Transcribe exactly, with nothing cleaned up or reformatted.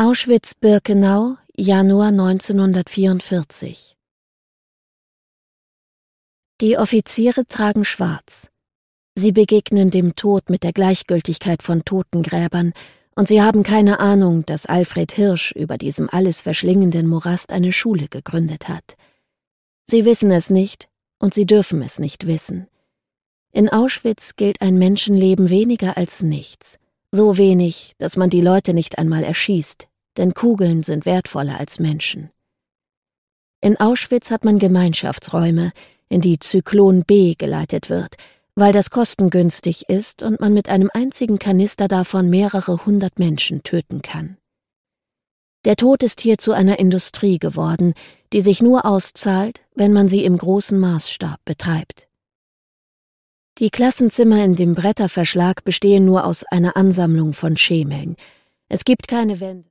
Auschwitz-Birkenau, Januar neunzehnhundertvierundvierzig. Die Offiziere tragen schwarz. Sie begegnen dem Tod mit der Gleichgültigkeit von Totengräbern, und sie haben keine Ahnung, dass Alfred Hirsch über diesem alles verschlingenden Morast eine Schule gegründet hat. Sie wissen es nicht, und sie dürfen es nicht wissen. In Auschwitz gilt ein Menschenleben weniger als nichts. So wenig, dass man die Leute nicht einmal erschießt, denn Kugeln sind wertvoller als Menschen. In Auschwitz hat man Gemeinschaftsräume, in die Zyklon B geleitet wird, weil das kostengünstig ist und man mit einem einzigen Kanister davon mehrere hundert Menschen töten kann. Der Tod ist hier zu einer Industrie geworden, die sich nur auszahlt, wenn man sie im großen Maßstab betreibt. Die Klassenzimmer in dem Bretterverschlag bestehen nur aus einer Ansammlung von Schemeln. Es gibt keine Wände.